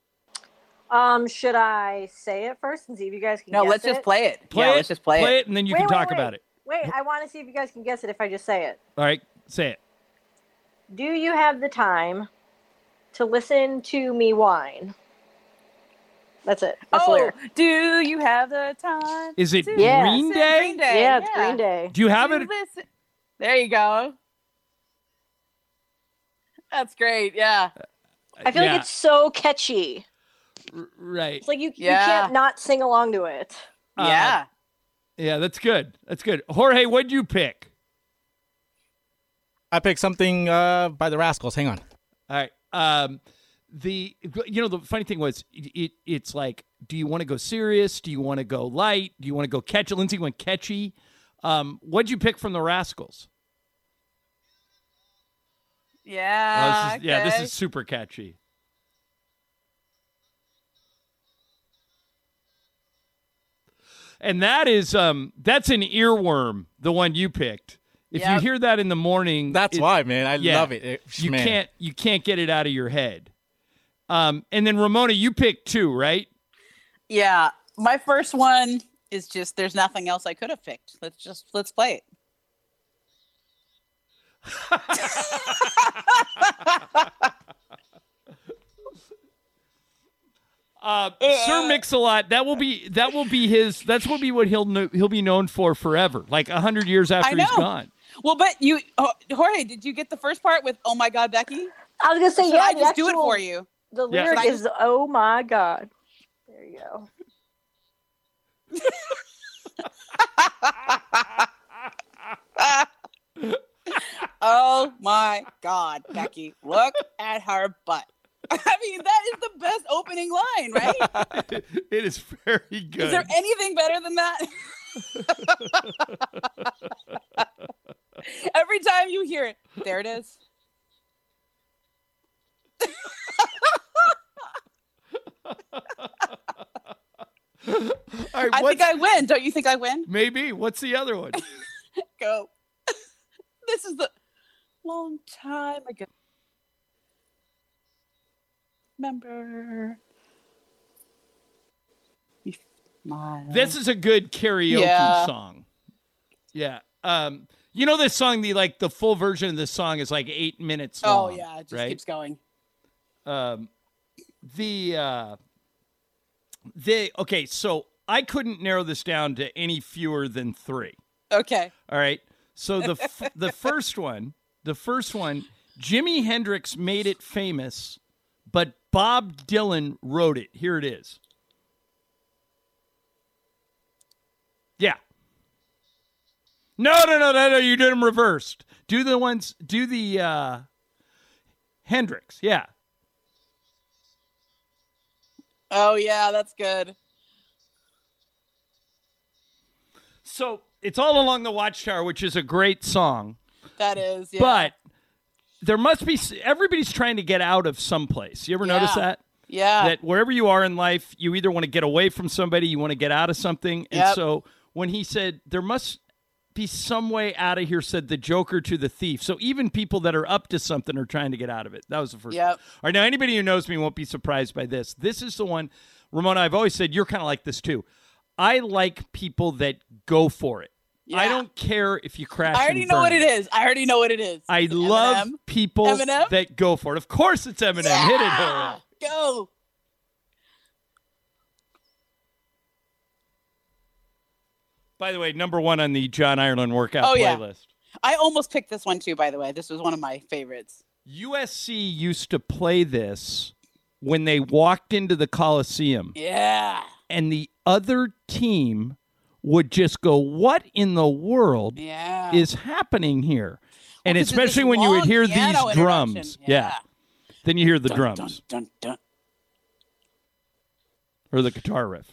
Um, should I say it first and see if you guys can No, guess let's just it? play it. Play yeah, it, let's just play, play it. it, and then you Wait, can wait, talk wait. about it. Wait, I want to see if you guys can guess it if I just say it. All right, say it. Do you have the time to listen to me whine? That's it. That's the Oh, lyric. do you have the time? Is it to Yes. Green listen? Day? Green Day. Yeah, it's yeah. Green Day. Do you have To it? listen. There you go. That's great. Yeah. I feel yeah, like it's so catchy. r- right. It's like you, Yeah. you can't not sing along to it. Uh, yeah. Yeah, that's good. That's good. Jorge, what'd you pick? I picked something uh, by the Rascals. Hang on. All right. Um, the you know the funny thing was it, it it's like, do you want to go serious? Do you want to go light? Do you want to go catchy? Lindsay went catchy. Um, what'd you pick from the Rascals? Yeah. Oh, this is, Yeah, this okay. is super catchy. And that is um that's an earworm, the one you picked. If you Yep. hear that in the morning, That's it- why, man. I yeah, love it. It- you man. can't you can't get it out of your head. Um, and then Ramona, you picked two, right? Yeah. My first one is just there's nothing else I could have picked. Let's just let's play it. Uh, Sir Mix-a-Lot, that will be that will be his. That's will be what he'll know, he'll be known for forever, like a hundred years after I know. he's gone. Well, but you, oh, Jorge, did you get the first part with "Oh my God, Becky"? I was gonna say, Should yeah, I the just do it actual- for you? The Yeah. lyric Should I is, "Oh my God." There you go. Oh my God, Becky, look at her butt. I mean, that is the best opening line, right? It is very good. Is there anything better than that? Every time you hear it, there it is. All right, I what's- think I win. Don't you think I win? Maybe. What's the other one? Go. This is the long time ago. Remember. You smile. This is a good karaoke Yeah. song. Yeah. Um, you know this song, the like the full version of this song is like eight minutes Oh long. yeah, it just right? keeps going. Um, the uh, the okay, so I couldn't narrow this down to any fewer than three. Okay. All right. So the f- the first one, the first one, Jimi Hendrix made it famous but Bob Dylan wrote it. Here it is. Yeah. No, no, no, no, no. You did them reversed. Do the ones, do the uh, Hendrix. Yeah. Oh, yeah, that's good. So it's All Along the Watchtower, which is a great song. That is, yeah. But there must be, everybody's trying to get out of someplace. You ever Yeah. notice that? Yeah. That wherever you are in life, you either want to get away from somebody, you want to get out of something. And Yep. so when he said, there must be some way out of here, said the Joker to the thief. So even people that are up to something are trying to get out of it. That was the first Yep. one. All right, now anybody who knows me won't be surprised by this. This is the one, Ramona, I've always said, you're kind of like this too. I like people that go for it. Yeah. I don't care if you crash I already and know what burn. it is. I already know what it is. I love Eminem? people Eminem? that go for it. Of course it's Eminem. Yeah! Hit it, Hora. Go. By the way, number one on the John Ireland workout Oh, yeah. playlist. I almost picked this one too, by the way. This was one of my favorites. U S C used to play this when they walked into the Coliseum. Yeah. And the other team would just go, what in the world Yeah. is happening here? And 'cause it's especially this when you would long hear piano these drums. introduction. Yeah. Yeah. Then you hear the Dun, drums Dun, dun, dun. or the guitar riff.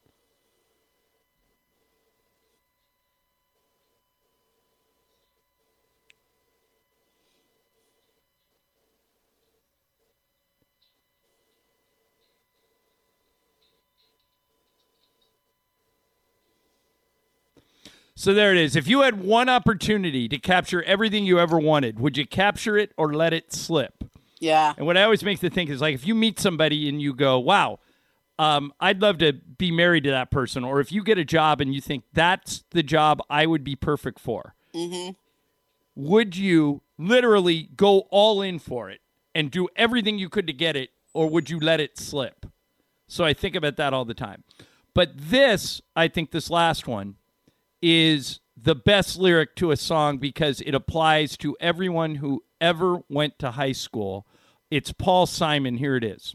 So there it is. If you had one opportunity to capture everything you ever wanted, would you capture it or let it slip? Yeah. And what I always make the think is like if you meet somebody and you go, wow, um, I'd love to be married to that person. Or if you get a job and you think that's the job I would be perfect for, Mm-hmm. would you literally go all in for it and do everything you could to get it, or would you let it slip? So I think about that all the time. But this, I think this last one, is the best lyric to a song because it applies to everyone who ever went to high school. It's Paul Simon. Here it is.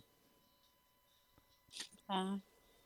Uh,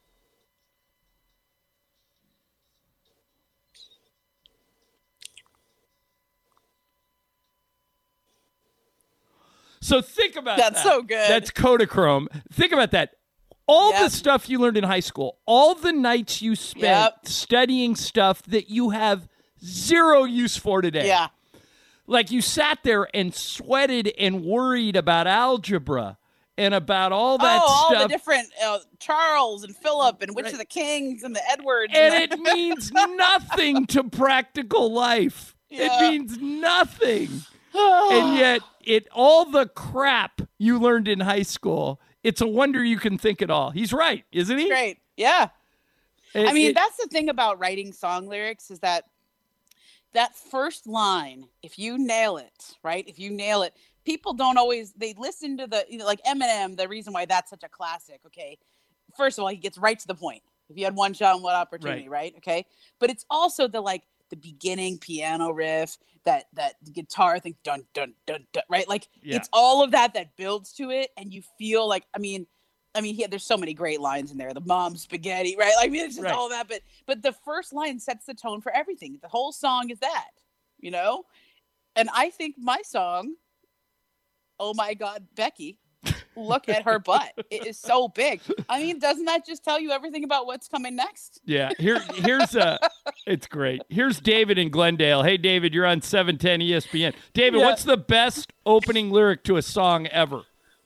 So think about That's that. so good. That's Kodachrome. Think about that. All Yep. the stuff you learned in high school, all the nights you spent Yep. studying stuff that you have zero use for today. Yeah. Like you sat there and sweated and worried about algebra and about all that oh, all stuff. the different uh, Charles and Philip and which of the Kings and the Edwards. and the- it means nothing to practical life. Yeah. It means nothing. And yet, it all the crap you learned in high school, it's a wonder you can think it all. He's right, isn't he? Great. Yeah. It- I mean, it- that's the thing about writing song lyrics is that that first line, if you nail it, right? If you nail it, people don't always, they listen to the, you know, like Eminem, the reason why that's such a classic, okay? First of all, he gets right to the point. If you had one shot and one opportunity, right? Right. Okay. But it's also the like the beginning piano riff, that that guitar thing, dun dun dun dun, right? Like Yeah. it's all of that that builds to it, and you feel like, I mean, I mean, yeah, there's so many great lines in there. The mom spaghetti, right? Like, I mean, it's just Right. all that, but but the first line sets the tone for everything. The whole song is that, you know. And I think my song, "Oh My God, Becky," look at her butt. It is so big. I mean, doesn't that just tell you everything about what's coming next? Yeah, here, here's uh it's great. Here's David in Glendale. Hey, David, you're on seven ten E S P N. David, Yeah. what's the best opening lyric to a song ever?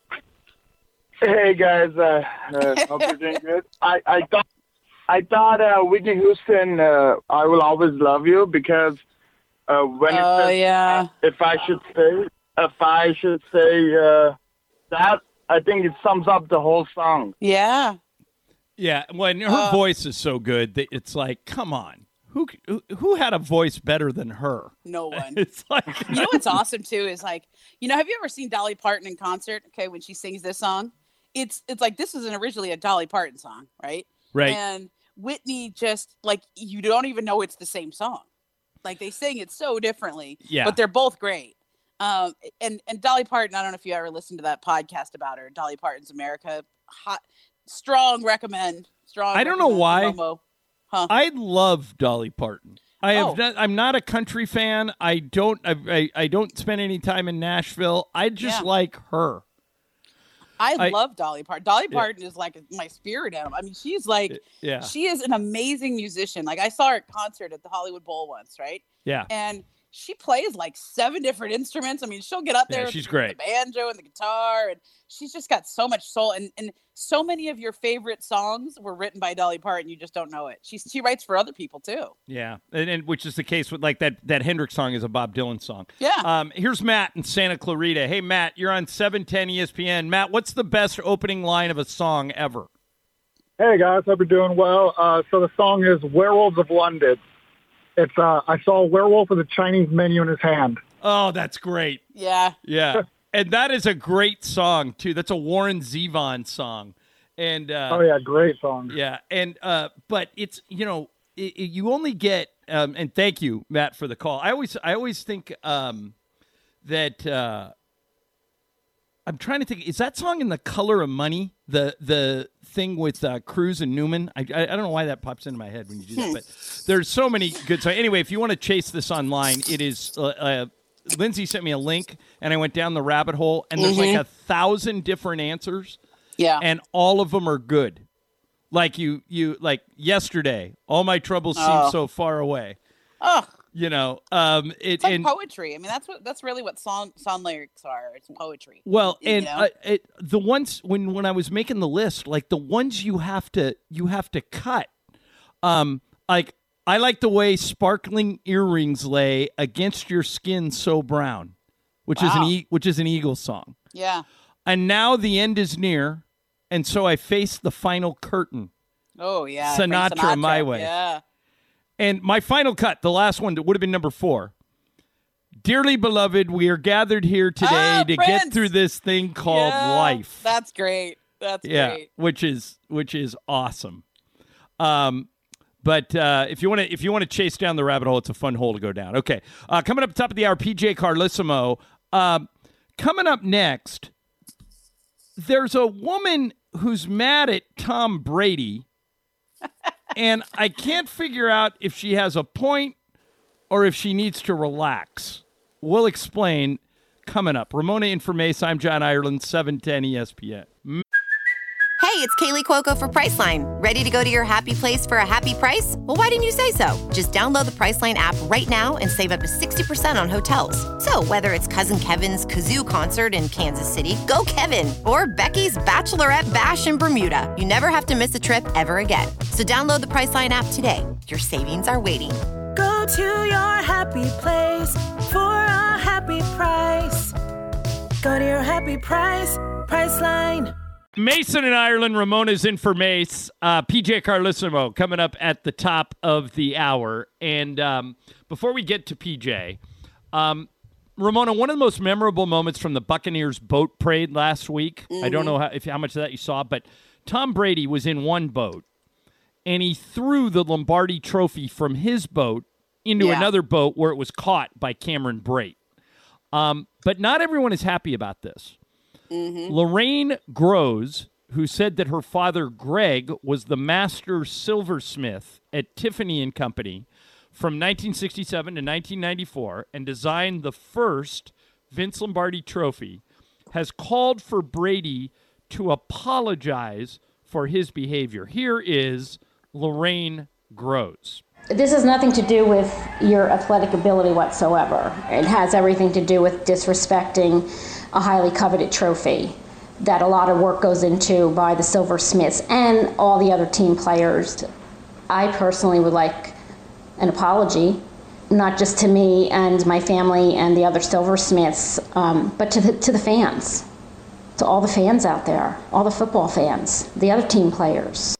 Hey guys, uh, uh, hope you're doing good. I, I thought I thought uh, Whitney Houston, uh, "I Will Always Love You," because uh, when it Oh, says, yeah. if I should say, if I should say uh, that, I think it sums up the whole song. Yeah. Yeah, when her Uh, voice is so good that it's like, come on. Who who, who had a voice better than her? No one. It's like You know what's awesome too is like, you know, have you ever seen Dolly Parton in concert? Okay, when she sings this song, it's it's like this isn't originally a Dolly Parton song, right? Right. And Whitney just like you don't even know it's the same song. Like they sing it so differently, Yeah. but they're both great. Um, and and Dolly Parton, I don't know if you ever listened to that podcast about her, Dolly Parton's America. Hot, strong recommend. Strong. I don't know recommend. why. Promo. Huh? I love Dolly Parton. I have Oh. not, I'm not a country fan. I don't I, I, I don't spend any time in Nashville. I just Yeah. like her. I, I- love Dolly Parton. Dolly Yeah. Parton is like my spirit animal. I mean, she's like, Yeah. she is an amazing musician. Like I saw her at concert at the Hollywood Bowl once, right? Yeah. And she plays like seven different instruments. I mean, she'll get up Yeah, there she's with great. the banjo and the guitar, and she's just got so much soul. And and so many of your favorite songs were written by Dolly Parton. You just don't know it. She's she writes for other people too. Yeah, and, and which is the case with like that that Hendrix song is a Bob Dylan song. Yeah. Um, here's Matt in Santa Clarita. Hey Matt, you're on seven ten E S P N. Matt, what's the best opening line of a song ever? Hey guys, hope you're doing well. Uh, so the song is "Werewolves of London." It's uh, I saw a werewolf with a Chinese menu in his hand. Oh, that's great. Yeah. Yeah, and that is a great song too. That's a Warren Zevon song, and uh, Oh yeah, great song. yeah, and uh, but it's you know it, it- you only get um, and thank you Matt for the call. I always I always think um, that uh, I'm trying to think. Is that song in The Color of Money? The the thing with uh, Cruz and Newman. I, I I don't know why that pops into my head when you do that, but there's so many good songs. Anyway, if you want to chase this online, it is. Uh, uh, Lindsay sent me a link, and I went down the rabbit hole, and there's Mhm. like a thousand different answers. Yeah. And all of them are good. Like you you like yesterday, all my troubles Oh. seem so far away. Oh, You know, um, it it's like and poetry. I mean, that's what that's really what song song lyrics are. It's poetry. well, You and know? uh, it, the ones when when I was making the list, like the ones you have to you have to cut. Um, like I like the way sparkling earrings lay against your skin so brown, which is an Wow. e- which is an Eagles song. Yeah. And now the end is near, and so I face the final curtain. Oh yeah. Frank Sinatra, My Way. Yeah. And my final cut, the last one, that would have been number four. Dearly beloved, we are gathered here today Ah, to Prince! get through this thing called Yeah, life. That's great. That's Yeah, great. which is which is awesome. Um, but uh, if you want to if you want to chase down the rabbit hole, it's a fun hole to go down. Okay, uh, coming up top of the hour, P J Carlissimo. Um, coming up next, there's a woman who's mad at Tom Brady. And I can't figure out if she has a point or if she needs to relax. We'll explain coming up. Ramona Informace, I'm John Ireland, seven ten E S P N. Hey, it's Kaylee Cuoco for Priceline. Ready to go to your happy place for a happy price? Well, why didn't you say so? Just download the Priceline app right now and save up to sixty percent on hotels. So whether it's Cousin Kevin's Kazoo concert in Kansas City, go Kevin, or Becky's Bachelorette Bash in Bermuda, you never have to miss a trip ever again. So download the Priceline app today. Your savings are waiting. Go to your happy place for a happy price. Go to your happy price, Priceline. Mason in Ireland, Ramona's in for Mace. Uh, P J Carlissimo coming up at the top of the hour. And um, before we get to P J, um, Ramona, one of the most memorable moments from the Buccaneers boat parade last week, I don't know how, if, how much of that you saw, but Tom Brady was in one boat, and he threw the Lombardi trophy from his boat into Yeah. another boat where it was caught by Cameron Brate. Um, but not everyone is happy about this. Mm-hmm. Lorraine Groves, who said that her father Greg was the master silversmith at Tiffany and Company from nineteen sixty-seven to nineteen ninety-four and designed the first Vince Lombardi trophy, has called for Brady to apologize for his behavior. Here is Lorraine Groves. This has nothing to do with your athletic ability whatsoever. It has everything to do with disrespecting a highly coveted trophy that a lot of work goes into by the silversmiths and all the other team players. I personally would like an apology, not just to me and my family and the other silversmiths, um, but to the, to the fans, to all the fans out there, all the football fans, the other team players.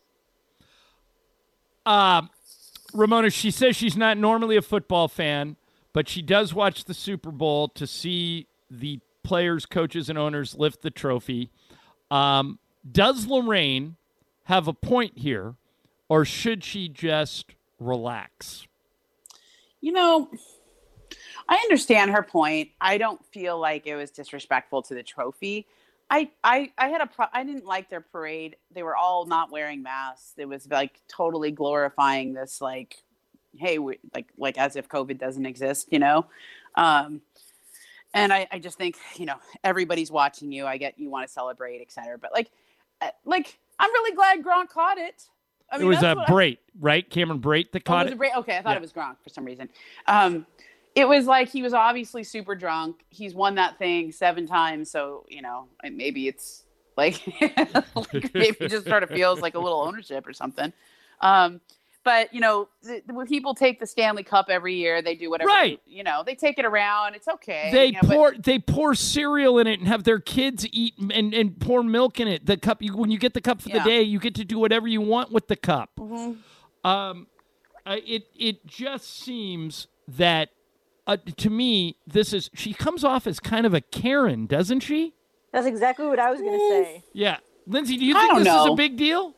Uh, Ramona, she says she's not normally a football fan, but she does watch the Super Bowl to see the players, coaches, and owners lift the trophy. Um, does Lorraine have a point here, or should she just relax? You know, I understand her point. I don't feel like it was disrespectful to the trophy. I, I, I had a pro- I didn't like their parade. They were all not wearing masks. It was like totally glorifying this, like, hey, we, like like as if COVID doesn't exist, you know. Um, and I, I just think, you know, everybody's watching you. I get you want to celebrate, et cetera. But like, uh, like I'm really glad Gronk caught it. I mean, it was a uh, Brate, right? Cameron Brate that caught oh, it. it. Was a Brate? Okay, I thought yeah. it was Gronk for some reason. Um, It was like he was obviously super drunk. He's won that thing seven times, so you know maybe it's like, like maybe it just sort of feels like a little ownership or something. Um, but you know, the, when people take the Stanley Cup every year, they do whatever. Right. You know, they take it around. It's okay. They you know, pour but, they pour cereal in it and have their kids eat and, and pour milk in it. The cup you, when you get the cup for Yeah. the day, you get to do whatever you want with the cup. Mm-hmm. Um, uh, it it just seems that. Uh, to me, this is she comes off as kind of a Karen, doesn't she? That's exactly what I was going to say. Yeah. Lindsay, do you I think don't this is know. a big deal?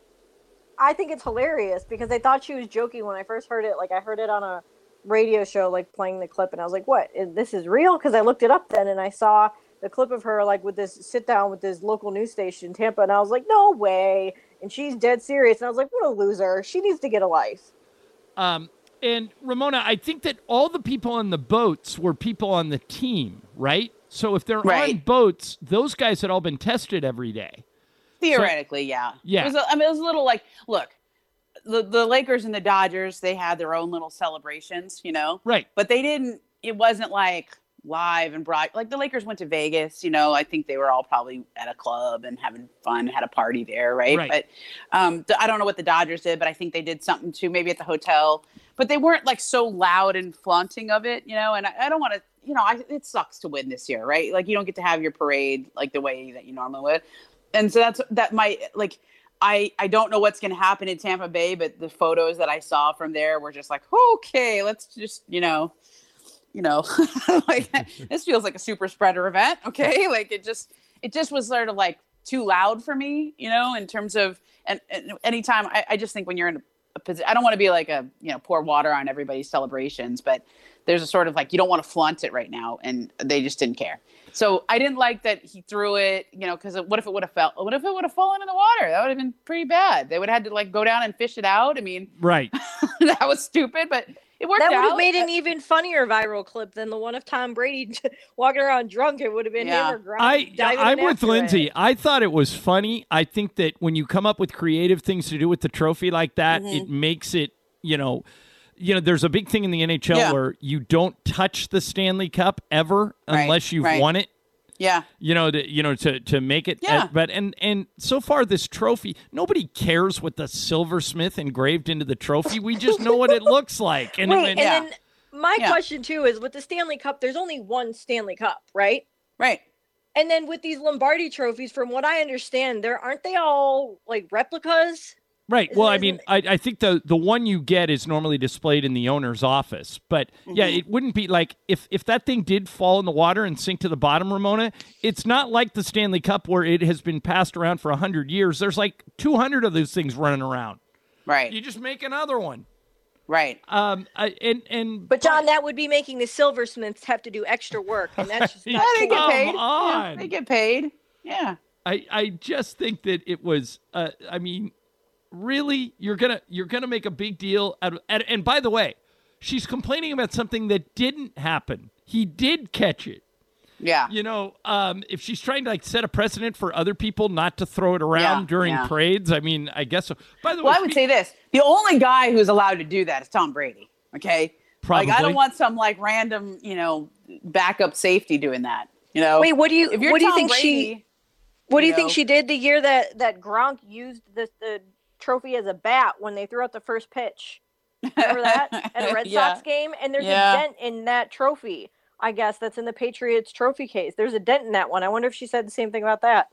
I think it's hilarious because I thought she was joking when I first heard it. Like, I heard it on a radio show, like, playing the clip, and I was like, what? Is, this is real? Because I looked it up then, and I saw the clip of her, like, with this sit-down with this local news station in Tampa, and I was like, no way. And she's dead serious. And I was like, what a loser. She needs to get a life. Um, and, Ramona, I think that all the people on the boats were people on the team, right? So if they're Right. on boats, those guys had all been tested every day. Theoretically, yeah. Yeah. It was a, I mean, it was a little like, look, the, the Lakers and the Dodgers, they had their own little celebrations, you know? Right. But they didn't, it wasn't like live and broad. Like the Lakers went to Vegas, you know, I think they were all probably at a club and having fun, had a party there, right? Right. But um, th- I don't know what the Dodgers did, but I think they did something too, maybe at the hotel. But they weren't like so loud and flaunting of it, you know? And I, I don't want to, you know, I, it sucks to win this year, right? Like you don't get to have your parade like the way that you normally would. And so that's, that might, like, I, I don't know what's going to happen in Tampa Bay, but the photos that I saw from there were just like, okay, let's just, you know, you know, like this feels like a super spreader event. Okay. Like it just, it just was sort of like too loud for me, you know, in terms of, and, and anytime I, I just think when you're in a, a position, I don't want to be like a, you know, pour water on everybody's celebrations, but there's a sort of like, you don't want to flaunt it right now. And they just didn't care. So I didn't like that he threw it, you know, because what if it would have fell? What if it would have fallen in the water? That would have been pretty bad. They would have had to like go down and fish it out. I mean, Right. that was stupid, but it worked That would out. have made an even funnier viral clip than the one of Tom Brady walking around drunk. It would have been Yeah. him or Gronk I, diving I'm in with after Lindsay. it. I thought it was funny. I think that when you come up with creative things to do with the trophy like that, Mhm. it makes it, you know, you know, there's a big thing in the N H L Yeah. where you don't touch the Stanley Cup ever Right, unless you've right. won it. Yeah. You know, to, you know, to, to make it. Yeah. uh, but and and so far, this trophy, nobody cares what the silversmith engraved into the trophy. We just know what it looks like. And, Wait, and- and then my Yeah. question too is with the Stanley Cup, there's only one Stanley Cup, right? Right. And then with these Lombardi trophies, from what I understand, there aren't they all like replicas? Right. Isn't- Well, I isn't- mean, I, I think the the one you get is normally displayed in the owner's office. But yeah, Mm-hmm. it wouldn't be like if if that thing did fall in the water and sink to the bottom, Ramona. It's not like the Stanley Cup where it has been passed around for a hundred years. There's like two hundred of those things running around. Right. You just make another one. Right. Um. I, and and But John, that would be making the silversmiths have to do extra work, and that's just Yeah, not they cool. get paid. Come Yeah, on. they get paid. Yeah. I I just think that it was. Uh. I mean. Really, you're gonna you're gonna make a big deal out of, and, and by the way, she's complaining about something that didn't happen. He did catch it. Yeah. You know, um, if she's trying to like set a precedent for other people not to throw it around Yeah, during yeah. parades, I mean, I guess so. By the Well, way, I would spe- say this: the only guy who's allowed to do that is Tom Brady. Okay. Probably. Like I don't want some like random, you know, backup safety doing that. You know. Wait, what do you If you're what do you Tom think she Brady, what do you you think know- she did the year that that Gronk used the the trophy as a bat when they threw out the first pitch? Remember that at a Red Yeah. Sox game? And there's Yeah. a dent in that trophy. I guess that's in the Patriots trophy case. There's a dent in that one. I wonder if she said the same thing about that.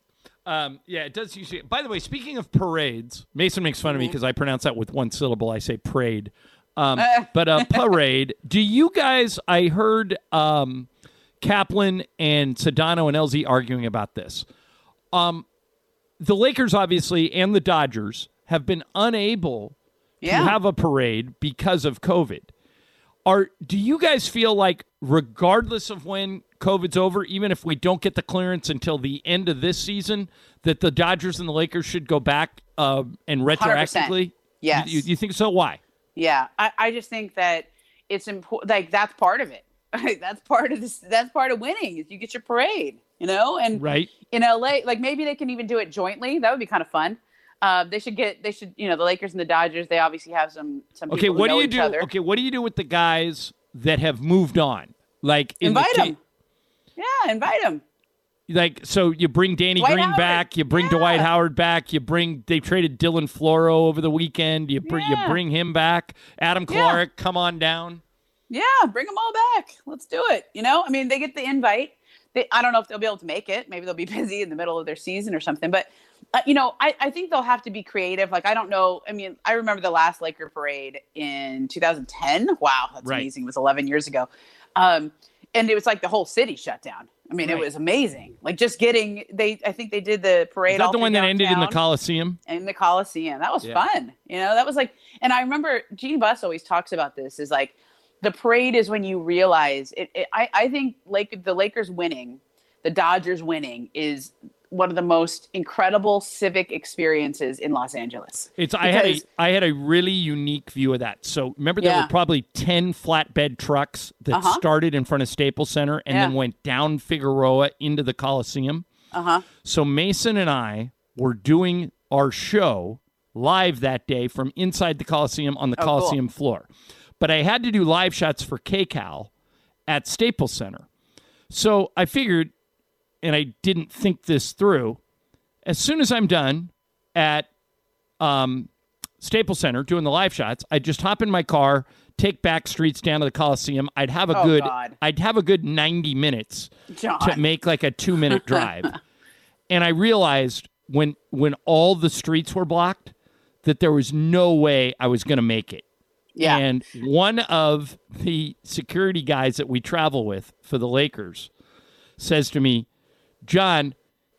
Um, yeah, it does usually. By the way, speaking of parades, Mason makes fun of me Mm-hmm. because I pronounce that with one syllable. I say parade. Um, but a parade. Do you guys? I heard um, Kaplan and Sedano and L Z arguing about this. Um, the Lakers, obviously, and the Dodgers have been unable Yeah. to have a parade because of COVID. Are do you guys feel like, regardless of when COVID's over, even if we don't get the clearance until the end of this season, that the Dodgers and the Lakers should go back uh, and retroactively? one hundred percent. Yes. You, you, you think so? Why? Yeah, I, I just think that it's important. Like, that's part of it. that's part of this. That's part of winning. Is you get your parade, you know. And right in L A, like maybe they can even do it jointly. That would be kind of fun. Uh, they should get. They should. You know, the Lakers and the Dodgers. They obviously have some. Some. Okay, people who what do know you each do? Other. Okay, what do you do with the guys that have moved on? Like in invite the them. Yeah, invite them. Like, so you bring Danny Dwight Green Howard. back, you bring Yeah. Dwight Howard back, you bring, they traded Dylan Floro over the weekend, you, br- Yeah. you bring him back, Adam Yeah. Clark, come on down. Yeah, bring them all back. Let's do it. You know, I mean, they get the invite. They, I don't know if they'll be able to make it. Maybe they'll be busy in the middle of their season or something. But, uh, you know, I, I think they'll have to be creative. Like, I don't know. I mean, I remember the last Laker parade in two thousand ten. Wow, that's Right. amazing. It was eleven years ago. Um, and it was like the whole city shut down. I mean, Right. it was amazing. Like, just getting, they, I think they did the parade. Is that all the through one that ended in the downtown. Coliseum? In the Coliseum. That was Yeah. fun. You know, that was like, and I remember Gene Buss always talks about this is like, the parade is when you realize it. it I, I think Lake, the Lakers winning, the Dodgers winning is one of the most incredible civic experiences in Los Angeles. It's I had a Because- I had a really unique view of that. So remember there Yeah. were probably ten flatbed trucks that Uh-huh. started in front of Staples Center and Yeah. then went down Figueroa into the Coliseum. Uh-huh. So Mason and I were doing our show live that day from inside the Coliseum on the Oh, cool. Coliseum floor. But I had to do live shots for K Cal at Staples Center. So I figured, and I didn't think this through, as soon as I'm done at um, Staples Center doing the live shots, I'd just hop in my car, take back streets down to the Coliseum. I'd have a Oh, good God. I'd have a good ninety minutes John. to make like a two minute drive. And I realized when when all the streets were blocked that there was no way I was going to make it. Yeah. And one of the security guys that we travel with for the Lakers says to me, John,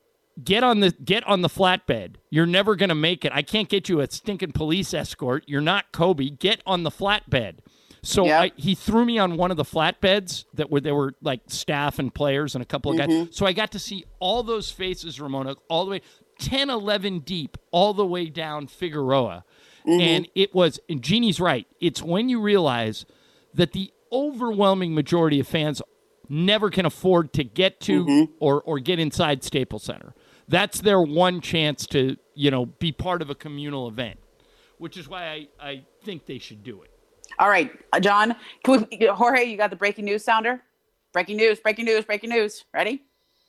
get on the get on the flatbed. You're never going to make it. I can't get you a stinking police escort. You're not Kobe. Get on the flatbed. So Yep. I, he threw me on one of the flatbeds that were there were like staff and players and a couple of guys. Mhm. So I got to see all those faces, Ramona, all the way ten, eleven deep, all the way down Figueroa. Mhm. And it was, and Jeannie's right. It's when you realize that the overwhelming majority of fans never can afford to get to Mm-hmm. or or get inside Staples Center. That's their one chance to, you know, be part of a communal event, which is why I, I think they should do it. All right, uh, John, can we, Jorge, you got the breaking news sounder? Breaking news, breaking news, breaking news. Ready?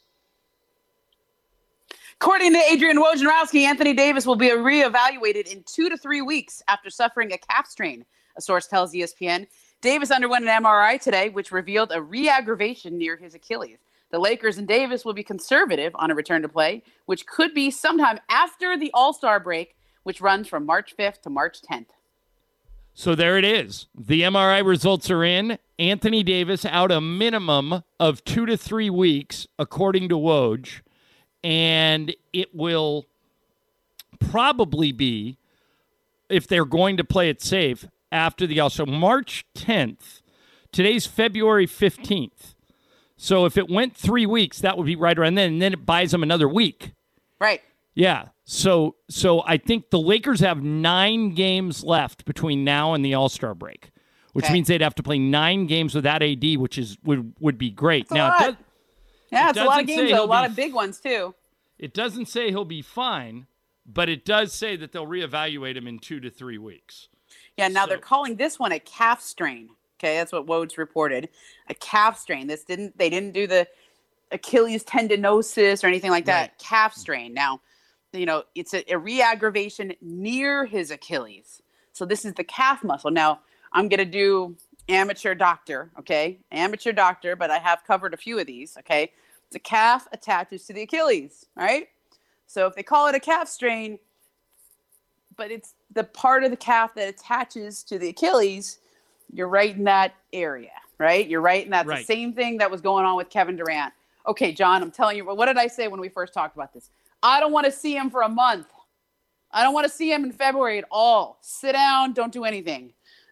According to Adrian Wojnarowski, Anthony Davis will be reevaluated in two to three weeks after suffering a calf strain, a source tells E S P N. Davis underwent an M R I today, which revealed a re-aggravation near his Achilles. The Lakers and Davis will be conservative on a return to play, which could be sometime after the All-Star break, which runs from March fifth to March tenth. So there it is. The M R I results are in. Anthony Davis out a minimum of two to three weeks, according to Woj. And it will probably be, if they're going to play it safe, after the also March tenth. Today's February fifteenth. So if it went three weeks, that would be right around then. And then it buys them another week. Right. Yeah. So so I think the Lakers have nine games left between now and the All-Star break, which Okay. means they'd have to play nine games without A D, which is would would be great. That's a now lot. it, does, Yeah, It it's a lot of doesn't say games, though, a he'll lot be- of big ones, too. it doesn't say he'll be fine, but it does say that they'll reevaluate him in two to three weeks. Yeah, now they're calling this one a calf strain. Okay, that's what Woj reported. A calf strain. This didn't they didn't do the Achilles tendinosis or anything like that. Right. Calf strain. Now, you know, it's a, a re-aggravation near his Achilles. So this is the calf muscle. Now, I'm gonna do amateur doctor, okay? Amateur doctor, but I have covered a few of these, okay? The calf attaches to the Achilles, right? So if they call it a calf strain, but it's the part of the calf that attaches to the Achilles, you're right in that area, right? You're right in that. Right. The same thing that was going on with Kevin Durant. Okay, John, I'm telling you, what did I say when we first talked about this? I don't want to see him for a month. I don't want to see him in February at all. Sit down, don't do anything.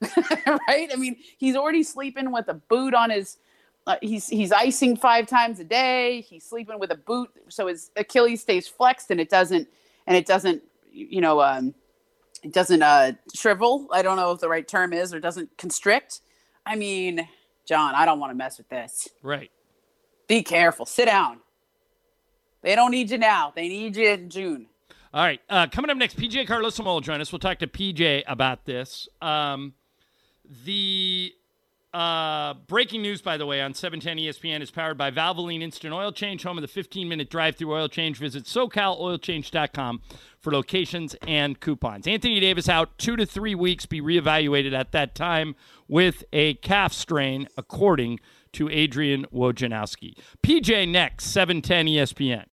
right? I mean, he's already sleeping with a boot on his. Uh, he's he's icing five times a day. He's sleeping with a boot, so his Achilles stays flexed and it doesn't and it doesn't you know um, it doesn't uh, shrivel. I don't know if the right term is, or doesn't constrict. I mean, John, I don't want to mess with this. Right. Be careful. Sit down. They don't need you now. They need you in June. All right. Uh, coming up next, P J Carlosimo will join us. We'll talk to P J about this. Um, the uh, breaking news, by the way, on seven ten E S P N is powered by Valvoline Instant Oil Change, home of the fifteen-minute drive-through oil change. Visit socal oil change dot com for locations and coupons. Anthony Davis out two to three weeks, be reevaluated at that time with a calf strain, according to Adrian Wojnarowski. P J next, seven ten E S P N.